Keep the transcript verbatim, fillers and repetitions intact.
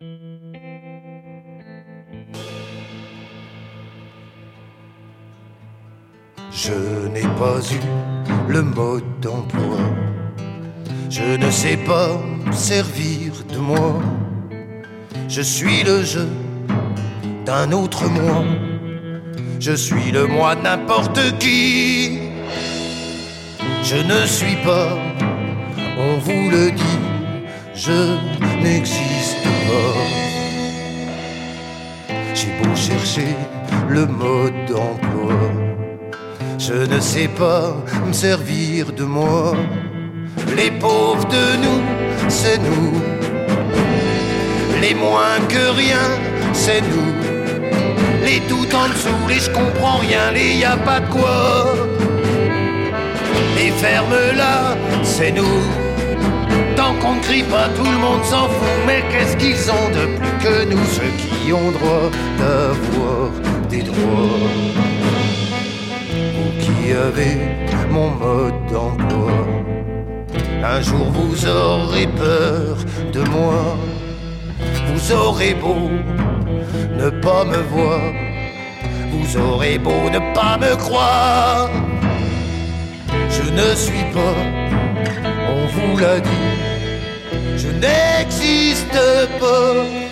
Je n'ai pas eu le mode d'emploi. Je ne sais pas me servir de moi. Je suis le jeu d'un autre moi. Je suis le moi de n'importe qui. Je ne suis pas, on vous le dit, je n'existe pas. J'ai beau chercher le mode d'emploi, je ne sais pas me servir de moi. Les pauvres de nous, c'est nous. Les moins que rien, c'est nous. Les tout en dessous, les je comprends rien, les y a pas de quoi. Les fermes-là, c'est nous. Tant qu'on ne crie pas, tout le monde s'en fout. Mais qu'est-ce qu'ils ont de plus que nous, ceux qui ont droit d'avoir des droits? Vous qui avez mon mode d'emploi, un jour vous aurez peur de moi. Vous aurez beau ne pas me voir, vous aurez beau ne pas me croire. Je ne suis pas, on vous l'a dit, je n'existe pas.